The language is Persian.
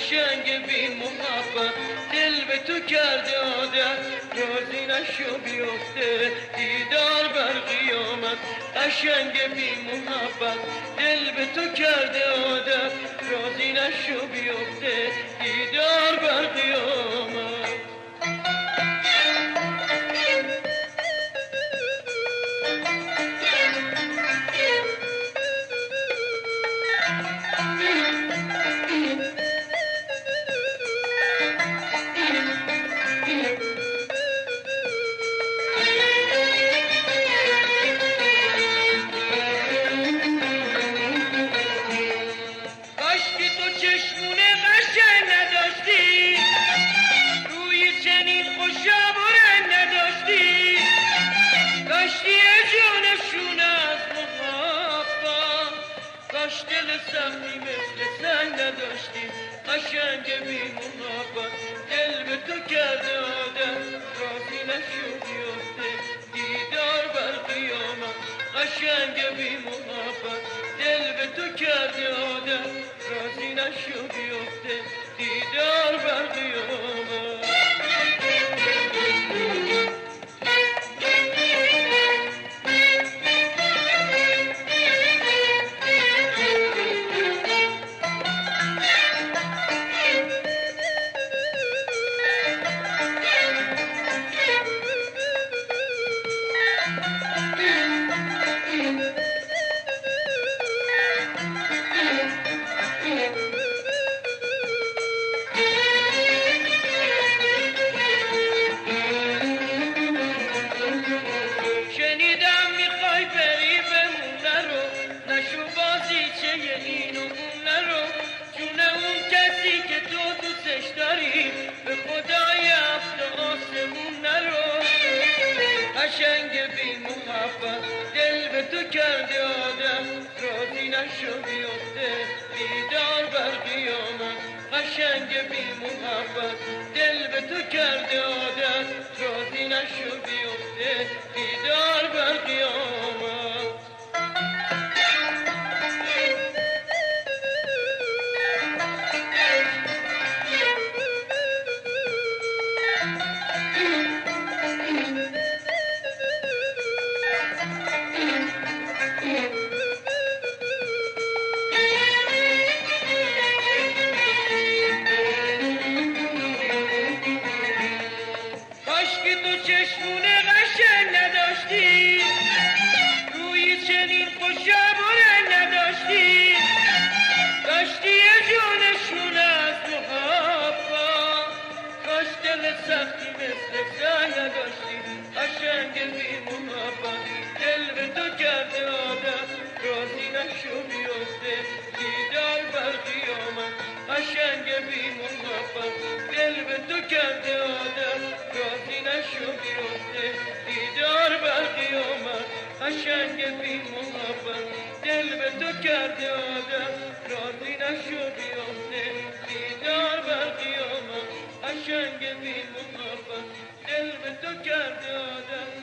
قشنگ بی محبت دل به تو کرده عادت راضی نشو بیفته دیدار بر قیامت قشنگ بی محبت دل به تو کرده عادت راضی نشو بیفته دیدار بر قیامت دل سختی مثل سنگ نداشتی قشنگ بی محبت دل به تو کرده عادت راضی نشو بیفته دیدار بر قیامت قشنگ بی محبت دل به تو کرده عادت راضی نشو بیفته دیدار بر قیامت به خدای هفت آسمون نرو قشنگ بی محبت دل به تو کرده عادت راضی نشو بیفته دیدار بر قیامت قشنگ بی محبت دل به تو کرده عادت راضی نشو بیفته دیدار بر قیامت چشمونه قشنگ نداشتی روی چنین خوشم نداشتی داشتی یه جونشون از محبت کاش دل سختی مثل سنگ نداشتی قشنگ بی محبت دل به تو کرده عادت راضی نشو بیفته دیدار بر قیامت قشنگ بی محبت دل به تو کرده عادت راضی نشو بیفته دیدار بر قیامت قشنگ بی محبت دل به تو کرده عادت راضی نشو بیفته دیدار بر قیامت قشنگ بی محبت دل به تو کرده عادت